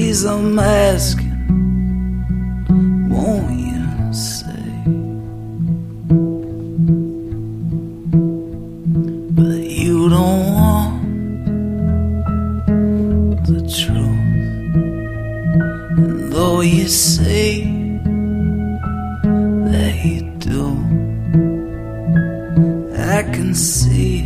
please, I'm asking, won't you say? But you don't want the truth, and though you say that you do, I can see